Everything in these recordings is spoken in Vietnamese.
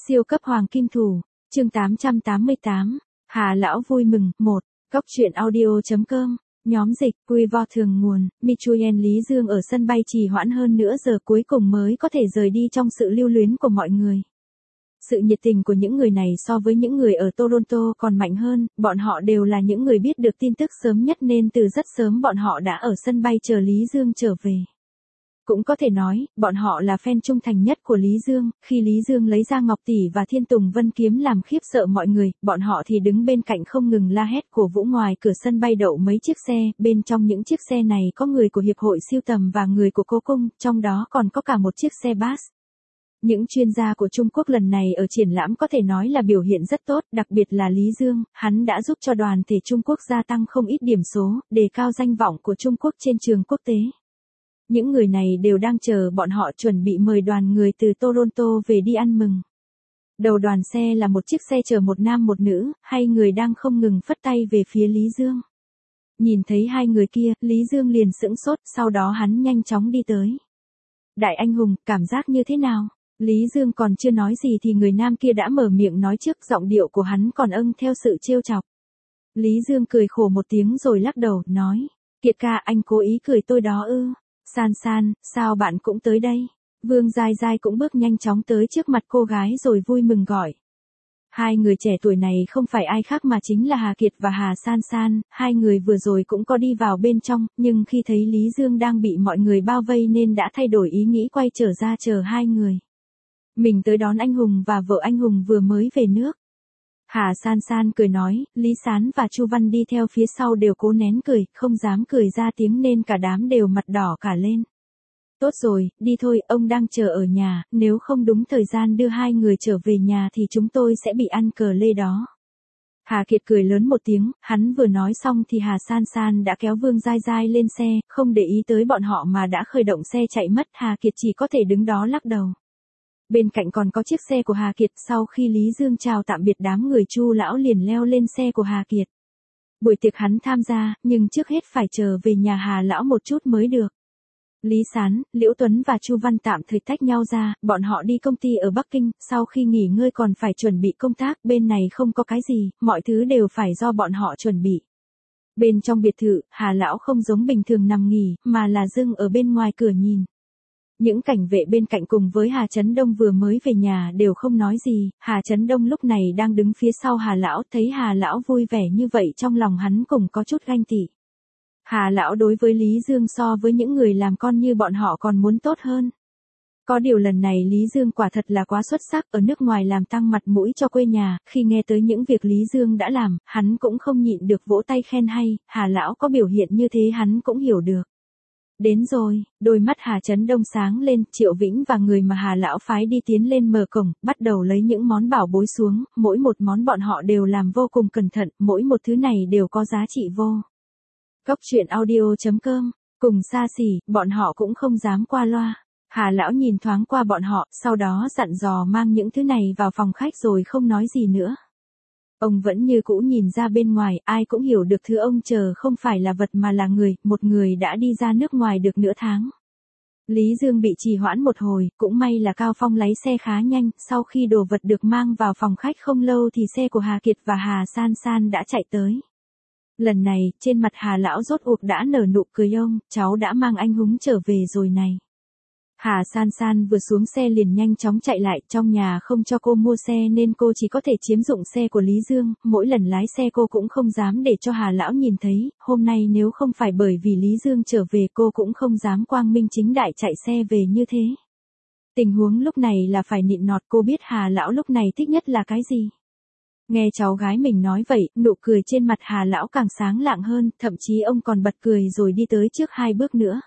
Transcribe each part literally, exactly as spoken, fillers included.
Siêu cấp hoàng kim thủ, chương tám trăm tám mươi tám, Hà Lão vui mừng, một, Góc truyện audio.com, nhóm dịch, quy vo thường nguồn, Michuyen Lý Dương ở sân bay trì hoãn hơn nửa giờ cuối cùng mới có thể rời đi trong sự lưu luyến của mọi người. Sự nhiệt tình của những người này so với những người ở Toronto còn mạnh hơn, bọn họ đều là những người biết được tin tức sớm nhất nên từ rất sớm bọn họ đã ở sân bay chờ Lý Dương trở về. Cũng có thể nói, bọn họ là fan trung thành nhất của Lý Dương, khi Lý Dương lấy ra Ngọc Tỷ và Thiên Tùng Vân Kiếm làm khiếp sợ mọi người, bọn họ thì đứng bên cạnh không ngừng la hét cổ vũ ngoài cửa sân bay đậu mấy chiếc xe, bên trong những chiếc xe này có người của Hiệp hội Sưu tầm và người của Cố Cung, trong đó còn có cả một chiếc xe bus. Những chuyên gia của Trung Quốc lần này ở triển lãm có thể nói là biểu hiện rất tốt, đặc biệt là Lý Dương, hắn đã giúp cho đoàn thể Trung Quốc gia tăng không ít điểm số, đề cao danh vọng của Trung Quốc trên trường quốc tế. Những người này đều đang chờ bọn họ chuẩn bị mời đoàn người từ Toronto về đi ăn mừng. Đầu đoàn xe là một chiếc xe chở một nam một nữ, hai người đang không ngừng phất tay về phía Lý Dương. Nhìn thấy hai người kia, Lý Dương liền sững sốt, sau đó hắn nhanh chóng đi tới. Đại anh hùng, cảm giác như thế nào? Lý Dương còn chưa nói gì thì người nam kia đã mở miệng nói trước, giọng điệu của hắn còn âng theo sự trêu chọc. Lý Dương cười khổ một tiếng rồi lắc đầu, nói, Kiệt ca, anh cố ý cười tôi đó ư. San San, sao bạn cũng tới đây? Vương Giai Giai cũng bước nhanh chóng tới trước mặt cô gái rồi vui mừng gọi. Hai người trẻ tuổi này không phải ai khác mà chính là Hà Kiệt và Hà San San, hai người vừa rồi cũng có đi vào bên trong, nhưng khi thấy Lý Dương đang bị mọi người bao vây nên đã thay đổi ý nghĩ quay trở ra chờ hai người. Mình tới đón anh Hùng và vợ anh Hùng vừa mới về nước. Hà San San cười nói, Lý Sán và Chu Văn đi theo phía sau đều cố nén cười, không dám cười ra tiếng nên cả đám đều mặt đỏ cả lên. Tốt rồi, đi thôi, ông đang chờ ở nhà, nếu không đúng thời gian đưa hai người trở về nhà thì chúng tôi sẽ bị ăn cờ lê đó. Hà Kiệt cười lớn một tiếng, hắn vừa nói xong thì Hà San San đã kéo Vương Giai Giai lên xe, không để ý tới bọn họ mà đã khởi động xe chạy mất, Hà Kiệt chỉ có thể đứng đó lắc đầu. Bên cạnh còn có chiếc xe của Hà Kiệt, sau khi Lý Dương chào tạm biệt đám người, Chu lão liền leo lên xe của Hà Kiệt. Buổi tiệc hắn tham gia, nhưng trước hết phải chờ về nhà Hà lão một chút mới được. Lý Sán, Liễu Tuấn và Chu Văn tạm thời tách nhau ra, bọn họ đi công ty ở Bắc Kinh, sau khi nghỉ ngơi còn phải chuẩn bị công tác, bên này không có cái gì, mọi thứ đều phải do bọn họ chuẩn bị. Bên trong biệt thự, Hà lão không giống bình thường nằm nghỉ, mà là dưng ở bên ngoài cửa nhìn. Những cảnh vệ bên cạnh cùng với Hà Chấn Đông vừa mới về nhà đều không nói gì, Hà Chấn Đông lúc này đang đứng phía sau Hà Lão, thấy Hà Lão vui vẻ như vậy trong lòng hắn cũng có chút ganh tị. Hà Lão đối với Lý Dương so với những người làm con như bọn họ còn muốn tốt hơn. Có điều lần này Lý Dương quả thật là quá xuất sắc, ở nước ngoài làm tăng mặt mũi cho quê nhà, khi nghe tới những việc Lý Dương đã làm, hắn cũng không nhịn được vỗ tay khen hay, Hà Lão có biểu hiện như thế hắn cũng hiểu được. Đến rồi, đôi mắt Hà Chấn Đông sáng lên, Triệu Vĩnh và người mà Hà Lão phái đi tiến lên mở cổng, bắt đầu lấy những món bảo bối xuống, mỗi một món bọn họ đều làm vô cùng cẩn thận, mỗi một thứ này đều có giá trị vô. Góc truyện audio.com, cùng xa xỉ, bọn họ cũng không dám qua loa. Hà Lão nhìn thoáng qua bọn họ, sau đó dặn dò mang những thứ này vào phòng khách rồi không nói gì nữa. Ông vẫn như cũ nhìn ra bên ngoài, ai cũng hiểu được thứ ông chờ không phải là vật mà là người, một người đã đi ra nước ngoài được nửa tháng. Lý Dương bị trì hoãn một hồi, cũng may là Cao Phong lái xe khá nhanh, sau khi đồ vật được mang vào phòng khách không lâu thì xe của Hà Kiệt và Hà San San đã chạy tới. Lần này, trên mặt Hà Lão rốt cuộc đã nở nụ cười, ông, cháu đã mang anh Húng trở về rồi này. Hà San San vừa xuống xe liền nhanh chóng chạy lại, trong nhà không cho cô mua xe nên cô chỉ có thể chiếm dụng xe của Lý Dương, mỗi lần lái xe cô cũng không dám để cho Hà Lão nhìn thấy, hôm nay nếu không phải bởi vì Lý Dương trở về cô cũng không dám quang minh chính đại chạy xe về như thế. Tình huống lúc này là phải nịn nọt, cô biết Hà Lão lúc này thích nhất là cái gì. Nghe cháu gái mình nói vậy, nụ cười trên mặt Hà Lão càng sáng lạng hơn, thậm chí ông còn bật cười rồi đi tới trước hai bước nữa.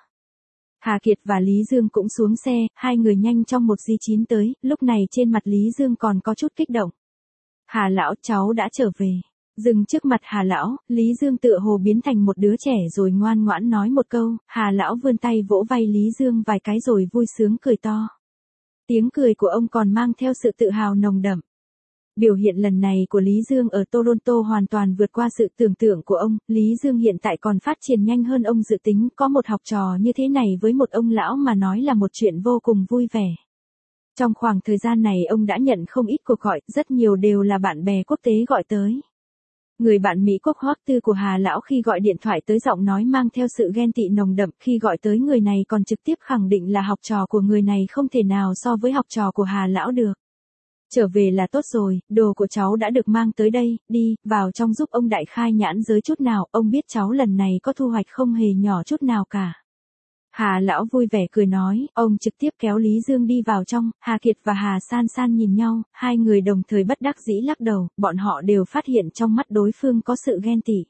Hà Kiệt và Lý Dương cũng xuống xe, hai người nhanh trong một di chín tới, lúc này trên mặt Lý Dương còn có chút kích động. Hà Lão, cháu đã trở về. Dừng trước mặt Hà Lão, Lý Dương tựa hồ biến thành một đứa trẻ rồi ngoan ngoãn nói một câu, Hà Lão vươn tay vỗ vai Lý Dương vài cái rồi vui sướng cười to. Tiếng cười của ông còn mang theo sự tự hào nồng đậm. Biểu hiện lần này của Lý Dương ở Toronto hoàn toàn vượt qua sự tưởng tượng của ông, Lý Dương hiện tại còn phát triển nhanh hơn ông dự tính, có một học trò như thế này với một ông lão mà nói là một chuyện vô cùng vui vẻ. Trong khoảng thời gian này ông đã nhận không ít cuộc gọi, rất nhiều đều là bạn bè quốc tế gọi tới. Người bạn Mỹ quốc Hoắc Tư của Hà Lão khi gọi điện thoại tới giọng nói mang theo sự ghen tị nồng đậm, khi gọi tới người này còn trực tiếp khẳng định là học trò của người này không thể nào so với học trò của Hà Lão được. Trở về là tốt rồi, đồ của cháu đã được mang tới đây, đi, vào trong giúp ông đại khai nhãn giới chút nào, ông biết cháu lần này có thu hoạch không hề nhỏ chút nào cả. Hà Lão vui vẻ cười nói, ông trực tiếp kéo Lý Dương đi vào trong, Hà Kiệt và Hà San San nhìn nhau, hai người đồng thời bất đắc dĩ lắc đầu, bọn họ đều phát hiện trong mắt đối phương có sự ghen tị.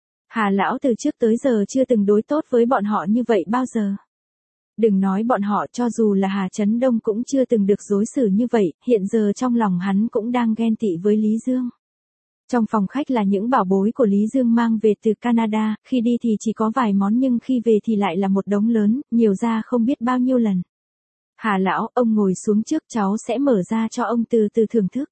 Hà Lão từ trước tới giờ chưa từng đối tốt với bọn họ như vậy bao giờ. Đừng nói bọn họ, cho dù là Hà Chấn Đông cũng chưa từng được đối xử như vậy, hiện giờ trong lòng hắn cũng đang ghen tị với Lý Dương. Trong phòng khách là những bảo bối của Lý Dương mang về từ Canada, khi đi thì chỉ có vài món nhưng khi về thì lại là một đống lớn, nhiều ra không biết bao nhiêu lần. Hà Lão, ông ngồi xuống trước, cháu sẽ mở ra cho ông từ từ thưởng thức.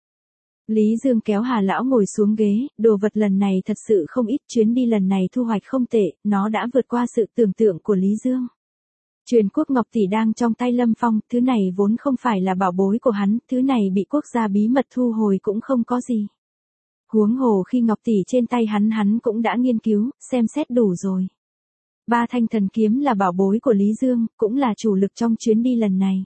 Lý Dương kéo Hà Lão ngồi xuống ghế, đồ vật lần này thật sự không ít, chuyến đi lần này thu hoạch không tệ, nó đã vượt qua sự tưởng tượng của Lý Dương. Truyền quốc ngọc tỷ đang trong tay Lâm Phong, thứ này vốn không phải là bảo bối của hắn, thứ này bị quốc gia bí mật thu hồi cũng không có gì. Huống hồ khi ngọc tỷ trên tay hắn hắn cũng đã nghiên cứu, xem xét đủ rồi. Ba thanh thần kiếm là bảo bối của Lý Dương, cũng là chủ lực trong chuyến đi lần này.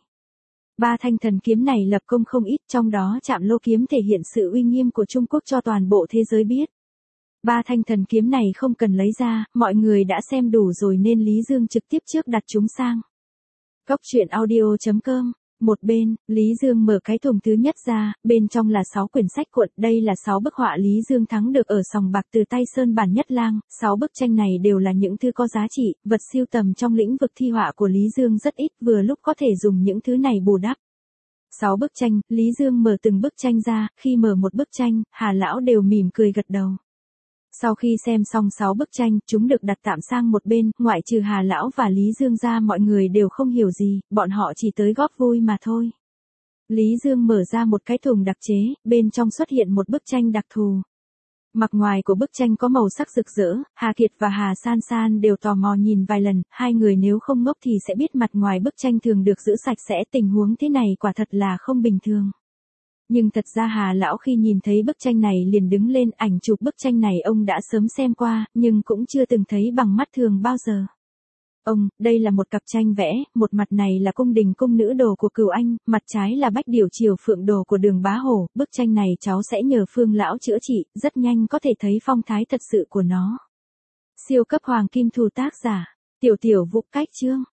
Ba thanh thần kiếm này lập công không ít, trong đó Trạm Lô kiếm thể hiện sự uy nghiêm của Trung Quốc cho toàn bộ thế giới biết. Ba thanh thần kiếm này không cần lấy ra, mọi người đã xem đủ rồi nên Lý Dương trực tiếp trước đặt chúng sang. Cóc truyện audio chấm com. Một bên, Lý Dương mở cái thùng thứ nhất ra, bên trong là sáu quyển sách cuộn, đây là sáu bức họa Lý Dương thắng được ở sòng bạc từ tay Sơn Bản Nhất Lang, sáu bức tranh này đều là những thứ có giá trị, vật sưu tầm trong lĩnh vực thi họa của Lý Dương rất ít, vừa lúc có thể dùng những thứ này bù đắp. Sáu bức tranh, Lý Dương mở từng bức tranh ra, khi mở một bức tranh, Hà Lão đều mỉm cười gật đầu. Sau khi xem xong sáu bức tranh, chúng được đặt tạm sang một bên, ngoại trừ Hà Lão và Lý Dương ra mọi người đều không hiểu gì, bọn họ chỉ tới góp vui mà thôi. Lý Dương mở ra một cái thùng đặc chế, bên trong xuất hiện một bức tranh đặc thù. Mặt ngoài của bức tranh có màu sắc rực rỡ, Hà Kiệt và Hà San San đều tò mò nhìn vài lần, hai người nếu không ngốc thì sẽ biết mặt ngoài bức tranh thường được giữ sạch sẽ, tình huống thế này quả thật là không bình thường. Nhưng thật ra Hà Lão khi nhìn thấy bức tranh này liền đứng lên, ảnh chụp bức tranh này ông đã sớm xem qua, nhưng cũng chưa từng thấy bằng mắt thường bao giờ. Ông, đây là một cặp tranh vẽ, một mặt này là cung đình cung nữ đồ của Cửu Anh, mặt trái là bách điểu triều phượng đồ của Đường Bá Hổ, bức tranh này cháu sẽ nhờ Phương Lão chữa trị, rất nhanh có thể thấy phong thái thật sự của nó. Siêu cấp hoàng kim thù tác giả, Tiểu Tiểu Vũ cách chương.